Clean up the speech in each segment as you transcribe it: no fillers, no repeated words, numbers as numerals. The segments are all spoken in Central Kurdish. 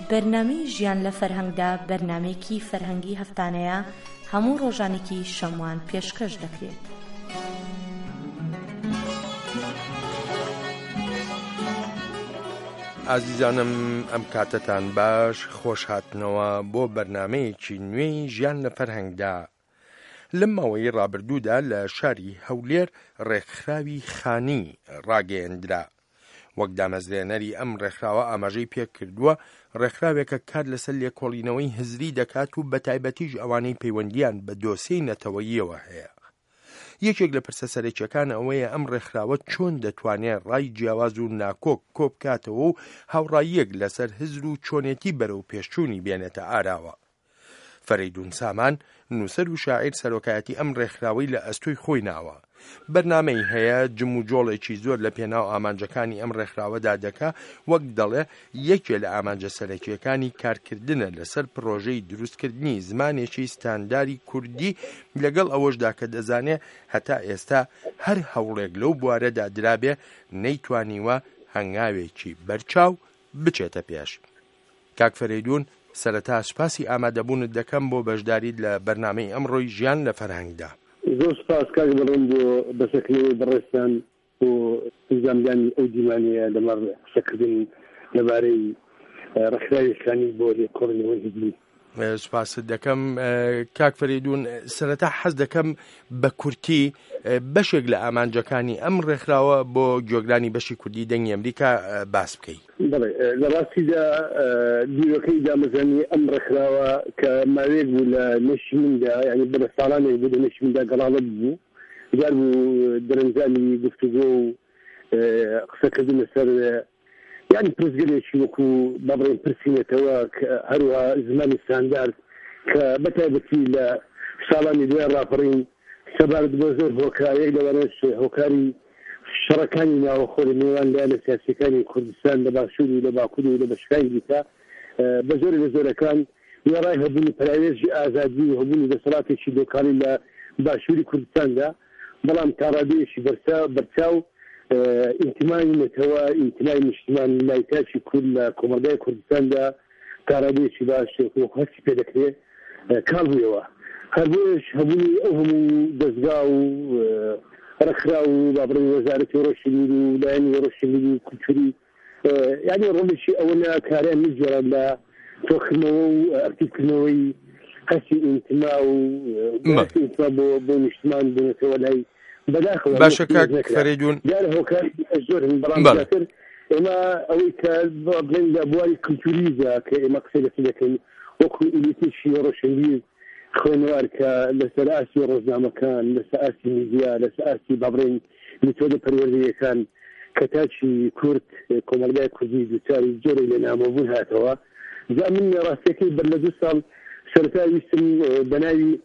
بەرنامەی ژیان لە فەرهەنگدا بەرنامەیەکی فەرهەنگی هەفتانەیە هەموو ڕۆژانێکی شەموان پێشکەش دەکرێت. ئازیزانم ئەم کاتتان باش، خۆش هاتنەوە بۆ بەرنامەیەکی نوێی ژیان لە فەرهەنگدا. لەم ماوەی ڕابردوودا لە شاری هەولێر ڕێکخراوی خانی ڕاگەیەندرا. وەک دامەزرێنەری ئەم ڕێکخراوە ئاماژەی پێ کردووە ڕێکخراوێکە کار لەسەر لێکۆڵینەوەی هزری دەکات و بە تایبەتیش ئەوانەی پەیوەندیان بە دۆسیەی نەتەوەییەوە هەیە. یەکێک لە پرسە سەرەکیەکان ئەوەیە ئەم ڕێکخراوە چۆن دەتوانێت ڕای جیاواز و ناکۆک کۆبکاتەوە و هاوڕاییەک لەسەر هزر و چۆنێتی بەرەو پێشچوونی بێنێتە ئاراوە. فەریدون سامان نووسەر و شاعیر سەرۆکایەتی ئەم ڕێکخراوەی لە ئەستۆی خۆی ناوە. بەرنامەی هەیە جم و جۆڵێکی زۆر لە پێناو ئامانجەکانی ئەم ڕێکخراوەدا دەکا، وەک دەڵێ یەکێ لە ئامانجە سەرەکیەکانی کارکردنە لەسەر پرۆژەی دروستکردنی زمانێکی ستانداری کوردی، لەگەڵ ئەوەشدا کە دەزانێ هەتا ئێستا هەر هەوڵێک لەو بوارەدا درابێ نەیتوانیوە هەنگاوێکی بەرچاو بچێتە پێش. کاک فەریدون، سەرەتا سوپاسی ئامادەبوونت دەکەم بۆ بەشداریت لە بەرنامەی ئەمڕۆی ژیان لە فەرهەنگدا. زۆر سپاس کاک بەڕێم بۆ بەسەکردنەوەی بەڕێستان بۆ ئیزامدانی ئەو دیمانەیە لەمەڕ قسەکردن لەبارەی ڕێکخراوی خانی بۆ لێکۆڵینەوەی هزری. سوپاست دەکەم کاک فەریدون. سەرەتا حەز دەکەم بە کورتی بەشێک لە ئامانجەکانی ئەم ڕێکخراوە بۆ گوێگرانی بەشی کوردی دەنگی ئەمریکا باس بکەیت. بەڵێ لە ڕاستیدا بیرۆکەی دامەزانی ئەم ڕێکخراوە کە ماوەیەک بوو لە نەشی مندا، یعنی بەرە ساڵانێک بوو لە نەشی مندا گەڵاڵت بوو، جار بوو دەرەنجامی گفتوگۆ و قسەکردن لەسەر یعنی پرسگەلێکی وەکو بەڵێن پرسیینێتەوە هەروە زمانی ستاندارد کە بەتایبەتی لە ساڵانی دوای ڕاپەڕین سەبارەت بۆ زۆر هۆکارێک لەوانەش هۆکاری شەڕەکانی ناوەخۆی نێوان لە سیاسیەکانی کوردستان لە باشوور و لە باکوور و لە بەشەکانی دیکە بە زۆری لە زۆرەکان وێڕای هەبوونی پراوێژی ئازادی و هەبوونی دەسەڵاتێکی لۆکاڵی لە باشووری کوردستاندا، بەڵام تاڕادەیەکی بەرچاو ئینتیمای نەتەوە ئینتیمای نیشتمان لایتاکی کورد لە کۆمەلگای کوردستاندا تاڕادەیەکی باش هەستی پێ دەکرێت کاڵ بوویەوە. هەربۆیش هەبوونی ئەو هەموو دەستگا و ڕێکخرا و بابڕی وەزارەتی ڕۆشنبیر و لایەنی ڕۆشنبیری و کولتوری یعنی ڕۆڵێکی ئەوەنە کاریان نجێڕە لە تۆکردنەوە و ئەکتیڤکردنەوەی هەستی ئینتیما و ئینتیما بۆ نیشتمان بێنێتەوە لای بەداخەوە. باشە کاک فەریدون، دیارە هۆکاری زۆر بەڵام زیاتر ئێمە ئەوەی کە بڵێن لە بواری کولتوریدا کە ئێمە قسەی لەسەر دەکەین وەکو ئیلیتێکی ڕۆشنبیر خوێنوار کە لەسەر ئاسی ڕۆژنامەکان، لەسەر ئاسی میدیا، لەسەر ئاسی بابڕێن میتۆدە پەروەردەیەکان کە تاچی کورد کۆمەلگای کوردی دووچاری زۆرێک لە نامەبوون هاتەوە. جا من ڕاستیەکەی بەر لە 2 ساڵ سەرەتا ویستم بە ناوی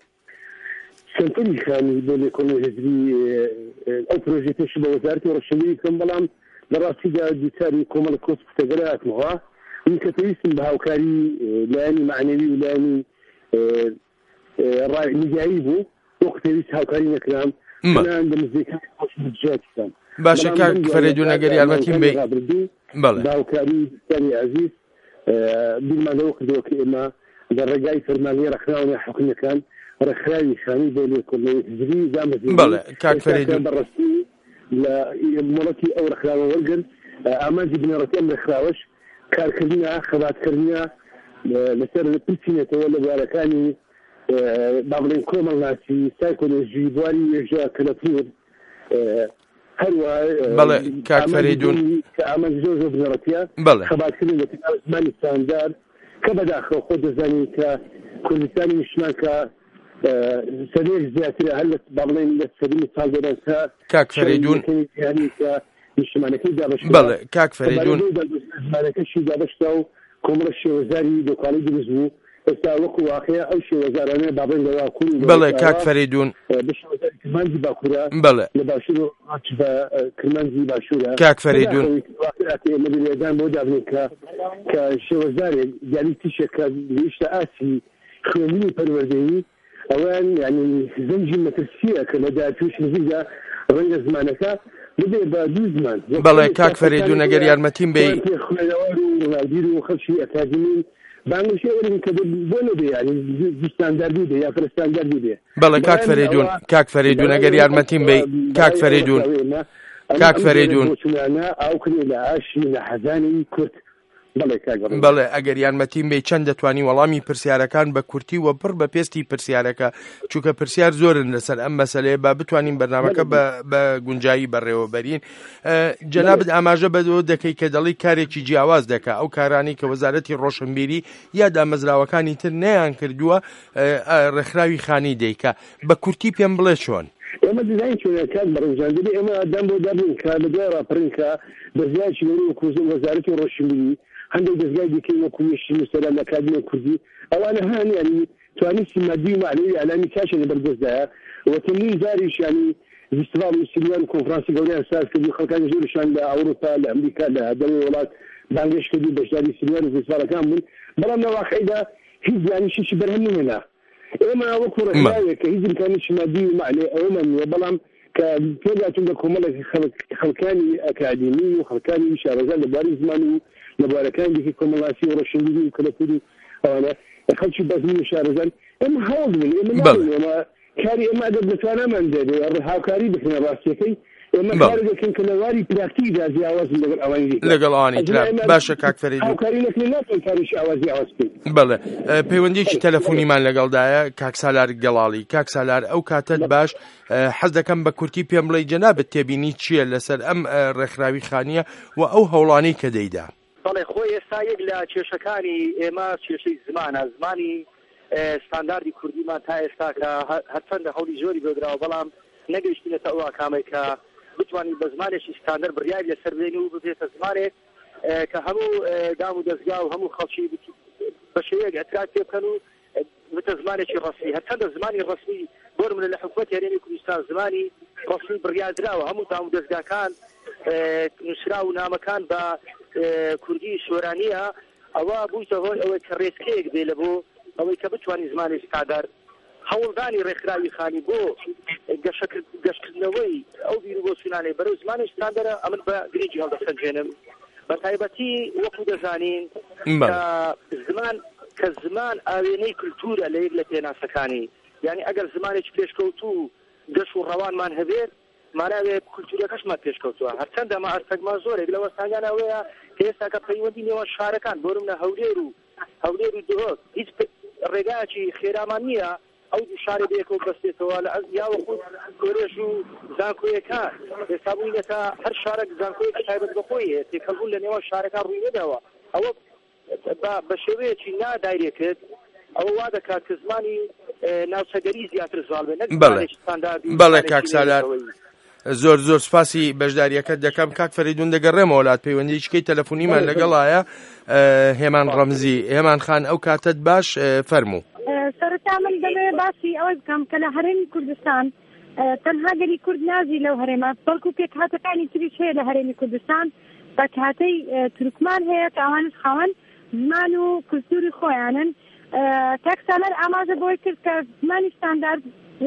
سنتەری خانی بۆ لێکۆڵینەوەی هزری ئەو پرۆژەی پێش بە وەزارەتی ڕۆشنبیری بکەم، بەڵام لە ڕاستیدا دووچاری کۆمەڵە کۆسپتەگەرە هاتمەوە. من کە پێویستم بە هاوکاری لایەنی معنەوی و لایەنی ڕای میدیایی بوو، وەک پێویست هاوکاری نەکرام منان لە نزیکەکانی خۆشمەجێتیان. باشە کاک فەریدون، ئەگەر یارمەتیم بێ بە هاوکاری دانی عەزیز بیرمانەوە کردەوە کە ئێمە لە ڕێگای فەرمانیە ڕێکخراوە حکوومەتەکان ڕێکخراوی خانی بۆ لێکۆڵینەوەی هزری دامەزێنین. بەڵێ کاک فەریدون، بەڕاستی لە مۆڵەتی ئەو ڕێکخراوە وەرگرت ئامانجی بنەڕەتی ئەم ڕێکخراوەش کارکردنە خەباتکردنە لەسەر پرسیینێتەوە لە بوارەکانی بابڵێن کۆمەڵناسی سایکۆلۆژی بواری وێژە کەلەپور هەروە بەڵێ کاک فەریدون کە ئامانجی زۆر بنەڕەتیە خەباتکردن لە زمانی ستاندارد کە بەداخەوە خۆ دەزانین کە کوردستانی نیشتمان کە سەرێک زیاترە هەر بابڵێن لە سەرمی ساڵدەران کاک فەریدون نیشتمانەکەی دابەشتە. بەڵێ کاک فەریدون زمانەکەشی دابەشتە و کۆمەڵە شێوەزاری دۆکاڵی دروست بوو. ئێستا وەکو واقعە ئەو شێوەزارانە بابڵێن لە واکوور بەڵێ کاک فەریدون بە شێوەزاری کرمانجی باکوورە بەڵێ لە باشوور بە کرمانجی باشوورە کاک فەریدون ئێمە لێدان بۆ دابنین کە شێوەزارێک دیاری تیشێکە لێشتە ئاسی خوێندنی پەروەردەیی ئەوان یعنی زەنجی مەترسیە کە لە داهاتووش نزیکدا ڕەنگە زمانەکە ببێ بە 2 زمان. بەڵێ کاک فەریدون، ئەگەر یارمەتیم بێ ڕناودیر و خەڵکی ئەکادیمین بانگشی ئەوەن کە بۆ نەبێ یعنی ستانداردی بێ یا فرستانداردی بێ. بەڵێ کاک فەریدون ئەگەر یارمەتیم بێ کاک فەریدون ئەو کرێ لە ئاشی لە حەزانی کورد. بەڵێ ئەگەر یارمەتیم بێ چەند دەتوانی وەڵامی پرسیارەکان بە کورتی و پڕ بە پێستی پرسیارەکە چونکە پرسیار زۆرن لەسەر ئەم مەسەلەیە با بتوانین بەرنامەکە بە گونجایی بەڕێوەبەرین. جەنابەت ئاماژە بەدەوە دەکەی کە دەڵی کارێکی جیاواز دەکا ئەو کارانی کە وەزارەتی ڕۆشنبیری یا دامەزراوەکانی تر نەیان کردووە ڕێکخراوی خانی دەیکا بە کورتی پێم بڵێ چۆن. ئێمە دیزاین چۆنەکان بەڕێوەبەری ئێمە دەم بۆ دەبین کە لە دوای ڕاپڕینکە دەستگایکی وەزارەتی ڕۆشنبیری هەندێک دەستگای دیکەی وەکو یەشتی نووسەران لە ئەکادیمی کوردی ئەوانە هەن ینی توانیستی مادی و معنەوی ئەعلامی کاشە لەبەردەستدایە و تەمرین جاریش ینی فیستیڤاڵ موسیقیان و کۆنفرانسی گەورەیان ساز کردی خەڵکانی زۆرشان لە ئەوروپا لە ئەمریکا لە دەوڵەتی وڵات بانگێش کردی بەشداری سینیوار و فیستیڤاڵەکان بوون بەڵام لە واقعیدا هیچ زانیشتێکی بەرهەم نهێنا. ئێمە وەکو ڕێکخراوێک کە هیچ امکانێکی مادی و معنەی ئەوەمان نییە بەڵام کە پێداچوون بە کۆمەڵێکی خەڵکانی ئەکادیمی و خەڵکانی شارەزان لەبواری زمان و لەبارەکانی دیکە کۆمەڵاسی و ڕۆشنبیری و کەلەپوری ئەوانە خەڵکی بەزمی و شارەزان ئێمە هەوڵ بن ئێمە کاری ئێمە ئەگەر دەتوانەمان دێت هاوکاری بکەنە ڕاستیەکەی ئێمە کاری دەکەن کە لەواری پراکتیکدا جیاوازن لەگەڵ ئەوانی ترا. باشە کاک فەریدون هاوکاری نەکەین ناتوان کاریشی ئاوازی ئاواز بکەین. بەڵێ پەیوەندیکی تەلەفۆنیمان لەگەڵدایە کاک سالار گەڵاڵی. کاک سالار ئەو کاتت باش حەز دەکەم بە کورتی پێم بڵێ جەنابەت تێبینی چییە لەسەر ئەم ڕێکخراوی خانیە و ئەو هەوڵانەی کە دەیدا. بەڵێ خۆی ئێستا یەک لە کێشەکانی ئێمە کێشەی زمانی ستانداردی کوردیمان تا ئێستا کە هەرچەندە هەوڵی زۆری بێدراوە بەڵام نەگەیشتینەتە ئەو ئاکامەی کە بتوانین بە زمانێکی ستاندەر بڕیاری لەسەر بێنی و ببێتە زمانێک کە هەموو دام و دەستگا و هەموو خەڵکی بە شێوەیەک ئەترات پێ بکەن و بتە زمانێکی ڕەسمی هەرچەندە زمانی ڕەسمی بۆ من لە حکوومەتی هەرێمی کوردستان زمانی ڕەسمی بڕیاردراوە هەموو دام و دەستگاکان نووسرا و نامەکان بە کوردی شۆرانیە ئەوە بوویتە هۆی ئەوەی کە ڕێسکەیەک بێ لە بۆ ئەوەی کە بتوانین زمانی ستاندەر هەوڵدانی ڕێکخراوی خانی بۆ گەشتکردنەوەی ئەو بیر بۆ سونانەی بەرەو زمانی ستاندەرە ئەمن بە گرنگی هەڵدەسەنجێنم بە تایبەتی وەکو دەزانین کە زمان ئاوێنەی کولتورە لە یەک لە پێناسەکانی یعنی ئەگەر زمانێکی پێشکەوتوو گەشت و ڕەوانمان هەبێت ماناوێ کولتورەکەشمان پێشکەوتووە هەرچەندە مە ئەرسەگمان زۆرێک لە وەستانیان ئەوەیە کە ئێستا کە پەیوەندی نێوان شارەکان بۆرم لە هەولێر و دهۆک هیچ ڕێگاکی خێرامان نییە ئەو دوو شارێ بەیەکەوە بەستێتەوە لە یاوەخود کۆرێژ و زانکۆیەکان ئێستا بووینەتە هەر شارێک زانکۆیەکی تایبەت بەخۆیە تێکەڵبوون لە نێوان شارەکان ڕووی نەداوە ئەوە بە شێوەیەکی نادایرێکرد ئەوە وا دەکات کە زمانی ناوچەگەری زیاتر زاڵ بێت بەڵێ کاک سالار زۆر سپاسی بەشداریەکەت دەکەم. کاک فەریدون دەگەڕێمەوە وڵات پەیوەندیشکەی تەلەفۆنیمان لەگەڵایە هێمان ڕەمزی. هێمان خان ئەو کاتت باش فەرموو. سەرەتا من دەبێت باسی ئەوەی بکەم کە لە هەرێمی کوردستان تەنها گەلی کورد نازی لەو هەرێمە بەڵکو پێکهاتەکانی تریش هەیە لە هەرێمی کوردستان پێکهاتەی تورکمان هەیە کە ئەوانش خاوەن زمان و کولتوری خۆیانن. کاک سالار ئاماژە بۆی کرد کە زمانی ستاندارد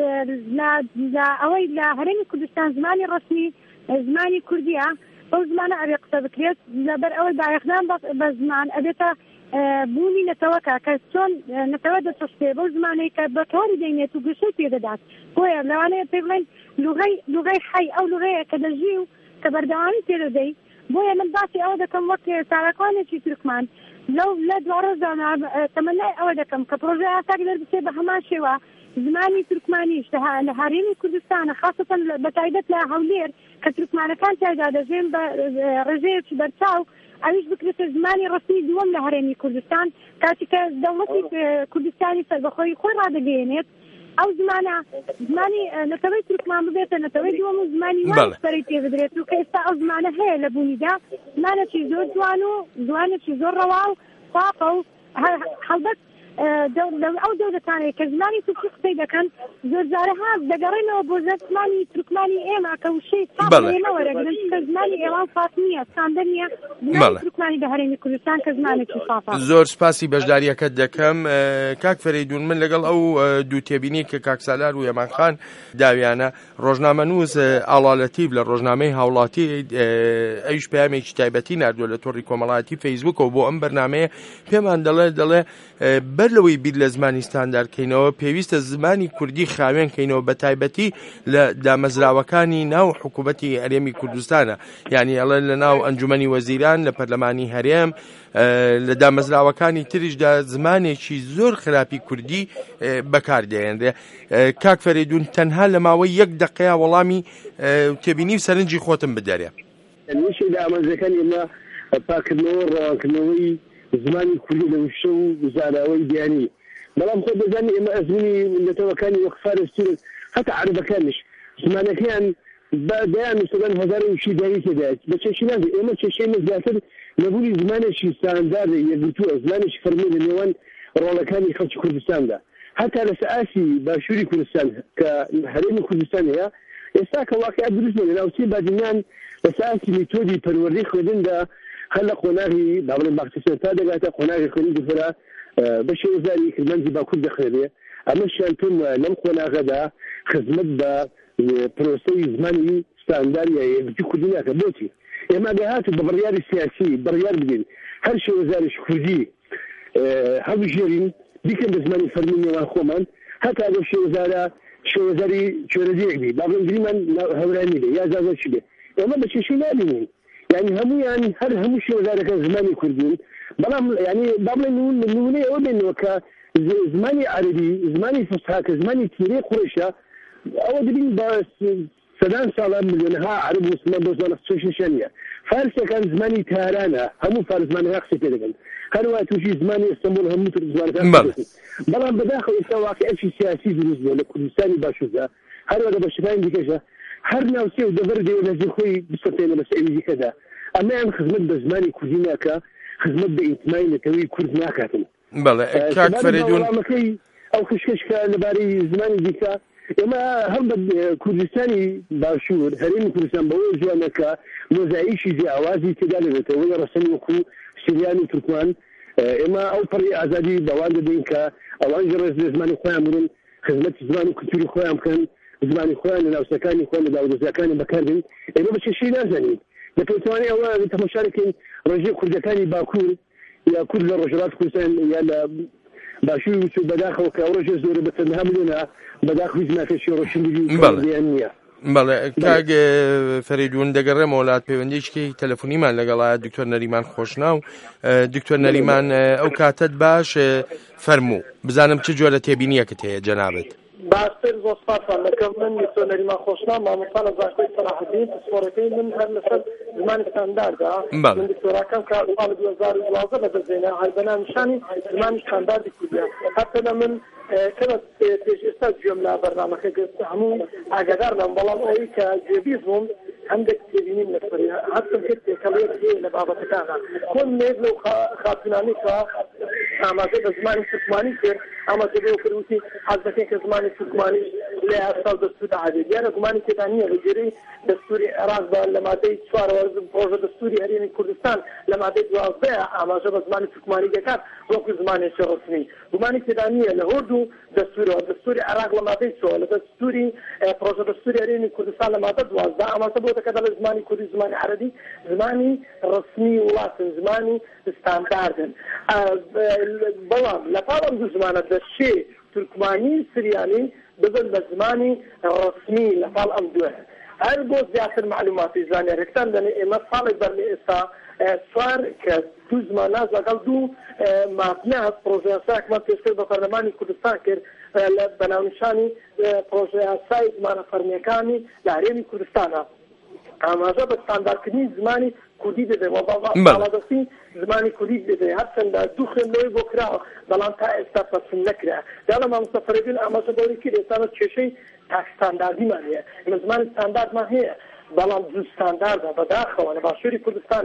ئەوەی لە هەرێمی کوردستان زمانی ڕسمی زمانی کوردیە ئەو زمانە ئەبێ قسە بکرێت لەبەر ئەوەی باەخدان بە زمان ئەبێتە بوونی نەتەوەکە کە چۆن نەتەوە دەچەشتێ بەو زمانەی کە بەکاری دەینێت و گشەی پێدەدات بۆیە لەوانەیە پێ بڵێن لوغەی حی ئەو لوغەیە کە دەژی و کە بەردەوامی پێدەدەی بۆیە من باسی ئەوە دەکەم وەک ساراکوانێکی تورکمان لە دوڕۆژانە تەمەنای ئەوە دەکەم کە پرۆژە ئاساک دەربچێت بە هەمان شێوە زمانی تورکمانیش لە هەرێمی کوردستانە خاصەتەن بەتایبەت لە هەولێر کە تورکمانەکان تایدا دەژێن بە ڕێژەیەکی بەرچاو ئەویش بکرێتە زمانی ڕسمی دووەم لە هەرێمی کوردستان کاتی کە دەوڵەتی کوردستانی سەربەخۆی خۆی ڕادەگەیەنێت ئەو زمانی نەتەوەی تورکمان ببێتە نەتەوەی دووەم و زمانی وانسپەری پێ بدرێت و کە ئێستا ئەو زمانە هەیە لە بوونیدا زمانێکی زۆر جوان و زوانێکی زۆر ڕەوا و خواپە و هەڵبەت ئەو دەوڵەتانەیە کە زمانی تورکی قسەی دەکەن زۆر جارەها دەگەڕێنەوە بۆ زمانی تورکمانی ئێمە کە وشەی ئێمە وەرەگرن کە زمانی ئێوان فات نییە ستاندەر نییە زمانی تورکمانی لە هەرێمی کوردستان کە زمانێکی سافە. زۆر سپاسی بەشداریەکەت دەکەم کاک فەریدون. من لەگەڵ ئەو دوو تێبینی کە کاک سالار و هێمانخان داویانە ڕۆژنامەنووس ئاڵالەتیڤ لە ڕۆژنامەی هاوڵاتی ئەویش پەیامێکی تایبەتی ناردووە لە تۆڕی کۆمەڵایەتی فەیسبووکەوە بۆ ئەم بەرنامەیە پێمان دەڵێ بەر لەوەی بیر لە زمانی ستانداردکەینەوە پێویستە زمانی کوردی خاوێن کەینەوە بە تایبەتی لە دامەزراوەکانی ناو حکوومەتی هەرێمی کوردستانە، یعنی ئەڵێ لە ناو ئەنجومەنی وەزیران لە پەرلەمانی هەرێم لە دامەزراوەکانی تریشدا زمانێکی زۆر خراپی کوردی بەکاردێنرێ. کاک فەریدون تەنها لە ماوەی 1 دقەیە وەڵامی تێبینی و سەرنجی خۆتم بدەرێ. وشەی لە ئامانجەکانی ئێمە پاکردنەوە ڕەوانکردنەوەی زمانی کوردی لە وشە و زاناوەی دیانی، بەڵام خۆ دەزانانی ئێمە ئەزمونی ملەتەوەکانی وەقفارستور هەتا عەربەکانش زمانەکەیان دەیان مثلەن هەزاری وشی داری تێدایێت بە چێشی ناکە. ئێمە چێشەی زیاتر نەبوونی زمانێکی ستاندارد یەکگرتووە، زمانێکی فەرمی لە نێوان ڕۆڵەکانی خەڵکی کوردستاندا هەتا لە سەئاسی باشووری کوردستان کە هەرێمی کوردستان هەیە ئێستا کە واقعیت دروست بووە لە ناوچەی بادنیان لە سەئاسی میتۆدی پەروەردەی خوێندندا هەر لە قۆناغی داڵێن باخچەسەر تا دەگاتە قۆناغی خوێنی دفرە بە شێوەزاری کرمانجی باکوور دەخوێنێ. ئەمەشیان پێم وایە لەم قۆناغەدا خزمەت بە پرۆسەی زمانی ستاندارد یا یەکگرتووی کوردی ناکە. بۆچی ئێمە ئەگەهات بە بڕیاری سیاسی بڕیار بدەین هەر شێوەزارێکی کوردی هەڵبژێرین بیکەن بە زمانی فەرمی نێوان خۆمان هەتا لەو شێوەزاری چۆرەدەیەک بێ با بڵێن گریمان هەورانی بێ یا زازەرچی بێ. ئێمە بە چێشەی نابینین، یعنی هەمویان هەر هەموو شێوەزارەکە زمانی کوردین، بەڵام یعنی با بڵێن نمونەی ئەوە بێنەوە کە زمانی عەربی زمانی فوسحا کە زمانی تیرەی قوڕیشە ئەوە دەبین بە سەدان ساڵە ملیۆنەها عەرب مسلمان بۆ زمانە چێشیشیان نییە. فارسەکان زمانی تارانە، هەموو فارس زمانەکە قسەی پێ دەکەن، هەروە تووشی زمانی ئەستەمبول هەموو تر زمانەکان بەڵام بەداخەوە ئێستا واقعەتی سیاسی دروست بووە لە کوردستانی باشووردا هەروە لە بەشەکانی دیکەشە هەر ناوچێ و دەبەر دێ لەزی خۆی بسەتێنە بەسەری دیکەدا ئەمەیان خزمەت بە زمانی کوردی ناکە، خزمەت بە ئیتمای نەتەوەی کورد ناکاتن. بەڵێ کاک فەریدون ئەو خشکەشکە لەبارەی زمانی دیکە ئێمە هەم بە کوردستانی باشوور هەرێمی کوردستان بەوەی جوانەکە مۆزاییکی جیاوازی تێدا لەبێتەوە لە ڕەسەنی وەکو سوریان و تورکمان ئێمە ئەو پڕی ئازادی داوان دەدەین کە ئەوان ڕێز لە زمانی خۆیان بن خزمەتی زمان و کولتوری خۆیان بکەن، زمانی خۆیان لە ناوچەکانی خۆیان لە داودەزیەکانی بەکاردن. ئێمە بە چێشەی نازانین دەتوانێت ئەوە تەماشاکەین ڕێژەی کوردەکانی باکوور یا کورد لە ڕۆژهەڵات کوردستان یا لە باشووری وچوو بەداخەوە کە ئەو ڕێژە زۆرە بە چەندها ملیۆنە بەداخەوی زمانەکەشی ڕۆشنبیری نییە. بەڵێ کاک فەریدون دەگەڕێمەوە وڵات پەیوەندیشکی تەلەفۆنیمان لەگەڵایە دکتۆر نەریمان خۆشناو. دکتۆر نەریمان ئەو کاتت باش فەرموو بزانم چ جۆرە تێبینیەکت هەیە جەنابەت. باشتر زۆر سپاسان دەکەم. من دکتۆر نەریمان خۆشناو مامۆستا لە زانکۆی سەلاحەدین پسپۆرەکەی من هەر لەسەر زمانی ستانداردە من دکتۆراکەم کە ساڵ 2012 بەدەستێنە هەربەنامشانی زمانی ستانداردی کوردیە هەتا لە من کەمە پێش ئێستا گوێم لە بەرنامەکە گرت هەموو ئاگادارنم، بەڵام ئەوەی کە گوێبیست بووم هەندێک تێبینیم لەسەری هەستم کرد تێکەڵەیەک لە بابەتەکانە خۆم لێک لەو خاتونانی کە ئامادە بە زمانی تورکمانی کرد ئامادە بێ کردوتی حەز دەکەین کە زمانی تورکمانی لە ساڵ دەستوردا عادێت دیارە گومانی تێدا نییە لە گوێرەی دەستوری عێراق لە مادەی 4 پرۆژە دەستوری هەرێمی کوردستان لە مادەی 12 ئاماژە بە زمانی تورکمانی دەکات وەکو زمانێکی ڕسمی. گومانی تێدا نییە لە هەردوو دەستورەوە دەستوری عێراق لە مادەی 4 لە دەستوری پرۆژە دەستوری هەرێمی کوردستان لە مادە 12 ئاماژە بۆ دەکات لە زمانی کوردی زمانی عەرەبی زمانی ڕسمی وڵاتن زمانی ستانداردن. بەڵام لە پاڵ ئەم دوو زمانە دەشێ تورکمانی سریانی ببن بە زمانی ڕسمی لە پاڵ ئەم دوێ هەر بۆ زیاتر معلوماتی زانیاریەکتان دەنێ ئێمە ساڵێک بەرنێ ئێستا سوار کە دوو زمانە لەگەڵ دوو ماتنە پرۆژە یاساکمان پێشکرد بە پەرلەمانی کوردستان کرد لە بەناونیشانی پرۆژە یاسای زمانە فەرمیەکانی لە هەرێمی کوردستانە ئاماژە بە ستانداردکردنی زمانی کوردی دەدەێت باڵادەستی زمانی کوردی دەدەێت هەرچەندە دوو خوێندنەوەی بۆ کراوە بەڵام تا ئێستا پەسەند نەکرا. داڵە مامۆستا فەریدون ئاماژە بەوەی کرد ئێستا کێشەی تاک ستانداردیمان هەیە ئێمە زمانی ستانداردمان هەیە بەڵام دوو ستانداردە بەداخەوە لە باشووری کوردستانە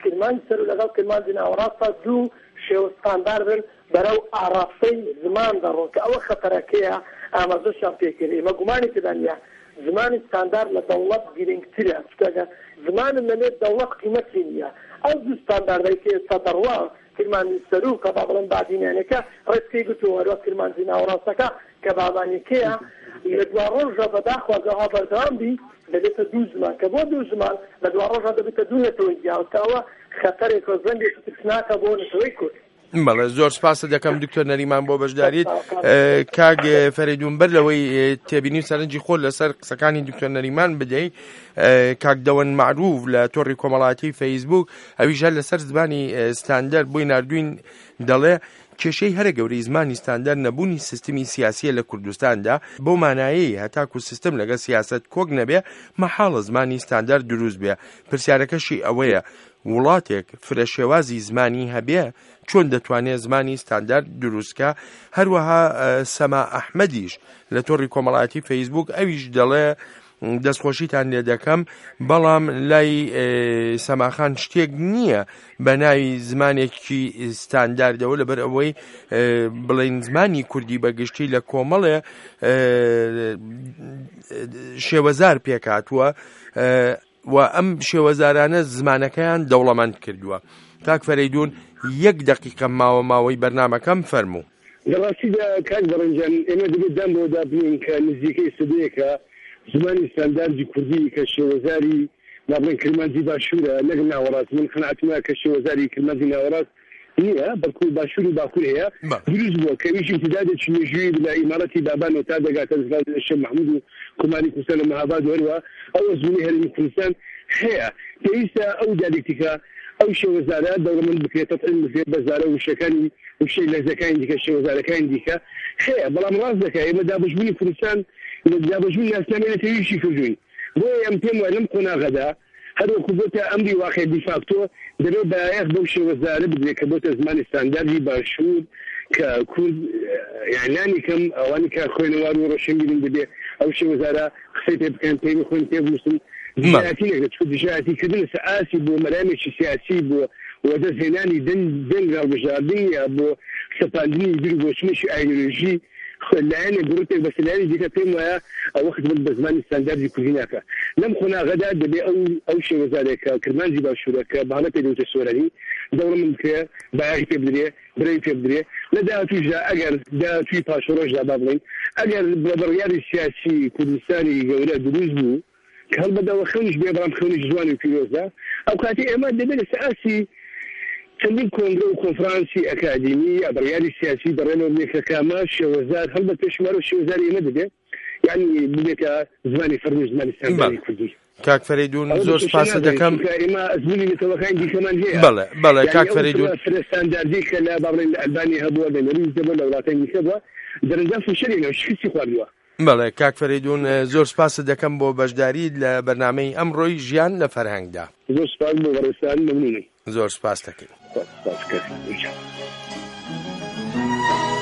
کرمانجی سەر و لەگەڵ کرمانجی ناوەڕاستە دوو شێوە ستانداردن بەرەو ئاراستەی زمان دەڕۆن کە ئەوە خەتەرەکەیە ئاماژەشیان پێکرد. ئێمە گومانی تێدا نییە زمانی ستاندارد لە دەوڵەت گرنگترە، چونکە زمانم لەنێت دەوڵەت قیمەتی نییە. ئەو دوو ستانداردەی کە ئێستا دەڕوا کرمانجی سەرۆک کە با بڵێن بادینیانەکە ڕێسکی گوتووە وەرە کرمانجی ناوەڕاستەکە کە بابانێکەیە لە دوا ڕۆژە بەداخوازەها بەردەوام بی دەبێتە دوو زمان کە بۆ دوو زمان لە دوا ڕۆژە دەبێتە دوو نەتەوەی جیاوتەوە خەتەرێک و زەنگێکی ترسناکە بۆ نەتەوەی کورد. بەڵێ زۆر سپاس دەکەم دکتۆر نەریمان بۆ بەشداریت. کاک فەریدون بەر لەوەی تێبینی سەرنجی خۆت لەسەر قسەکانی دکتۆر نەریمان بدەی، کاک دەوەن معروف لە تۆڕی کۆمەڵایەتی فەیسبوک ئەویش لەسەر زمانی ستاندەرد بۆی نردوین دەڵێ کێشەی هەرە گەورەی زمانی ستاندەرد نەبوونی سیستمی سیاسیە لە کوردستاندا بۆ مانایەی هەتاکو سیستم لەگە سیاست کۆک نەبێ مەحاڵە زمانی ستاندەرد دروست بێ. پرسیارەکەشی ئەوەیە وڵاتێک فرەشێوازی زمانی هەبێ چۆن دەتوانێت زمانی ستاندەرد دروستکە؟ هەروەها سەما ئەحمەدیش لە تۆڕی کۆمەڵایەتی فەیسبوک ئەویش دەڵێ دەستخۆشیتان لێ دەکەم بەڵام لای سەماخان شتێک نییە بە ناوی زمانێکی ستانداردەوە لەبەر ئەوەی بڵێن زمانی کوردی بەگشتی لە کۆمەڵێ شێوەزار پێکاتووە و ئەم شێوەزارانە زمانەکەیان دەوڵەمەند کردووە. کاک فەریدون یەک دقیقە ماوەی بەرنامەکەم فەرموو. لەڕاستیدا کاک بەڕێنجان ئێمە دەبێت دەم بۆ دابنین کە نزیکەی سەدەیەکە زمانی ستانداردی کوردی کە شێوەزاری نابڵێن کرمانجی باشوورە نەگەڵ ناوەڕاست من خەنعاتمە کە شێوەزاری کرمانجی ناوەڕاست نییە بەڵکو باشوور و باکوور هەیە دروست بووە کە هیچ امتدادێکی مێژووی لە ئیماراتی بابان و تا دەگاتە شێخ محمود و کوماری کوردستان و مەهاباد وەروە ئەو ئەزموونی هەرێمی کوردستان هەیە. پێویستە ئەو دیالێکتیکە ئەو شێوەزارە دەوڵەمەند بکرێت تەطعیم بکرێت بەزارە وشەکانی وشەی لەرزەکانی دیکە شێوەزارەکانی دیکە هەیە. بەڵام ڕاست دەکات ئێمە دابەشبوونی کوردستان دابەشبوونی ئاسلامی نەتەویشی کردوین بۆیە ئەم پێم وایە لەم قۆناغەدا هەروەکو بۆتە ئەمری واقع دیفاکتۆ دەبێت بەیەخ بەو شێوەزارە بدرێت کە بۆتە زمانی ستانداردی باشوور کە کورد یعنانی کەم ئەوانی کە خوێنەوار و ڕۆشنبیرن دەبێت ئەو شێوەزارە قسەی پێ بکەن پێی بخۆن پێ بنووسن دژایەتی دژایەتیکردن ئاسی بۆ مەرامێکی سیاسی بۆ وەدەستهێنانی دەنگ ڕابژاردن یا بۆ سەپاندنی بیر بۆچمەشی ئایدۆلۆژی لایەنێ گروپێک بەسەلاری دیکە پێم وایە ئەوە خدمەت بە زمانی ستانداردی کوردی ناکە. لەم قۆناغەدا دەبێت ئەو شێوەزارێکە کرمانجی باشوورەکە بەهانە پێدەوتە سۆرانی دەوڵەمەند بکرێ بایەخی پێ بدرێ برەوی پێ بدرێ لە داهاتووشدا ئەگەر داهاتووی پاشۆڕۆژدا با بڵێن ئەگەر بڕیاری سیاسی کوردستانی گەورە دروست بوو کە هەڵبەدەوە خەونیش بێ بەڵام خەونیش جوانی و پیرۆزدا ئەو کاتی ئێمە دەبێت لە سەئاسی چەندین کۆنگرە و کۆنفرانسی ئەکادمی یا بڕیاری سیاسی بەڕێنەوە بێکەکامە شێوەزار هەڵبەت پێشمەرە شێوەزاری ئێمە دەبێت یعنی ببێتە زمانی فەرمی زمانی ستانداردی کوردی. کاک فەریدون زۆر سپاس دەکەم. ئێمە ئەزموونی نەتەوەکانی دیکەمان هەیە. بەڵێ کاک فەریدون ستانداردی کە لە با بڵێن لە ئەلبانی هەبووە لە نەرویج دەبووە لە وڵاتانی دیکە بووە دەرەنجام فشەرێنەوە شکستی خواردووە. بەڵێ کاک فەریدون زۆر سپاس دەکەم بۆ بەشداری لە بەرنامەی ئەمڕۆی ژیان لە فەرهەنگدا. زۆر سپاس بۆ بەڕێستان مەمنونی. زۆر سپاس دەکەین.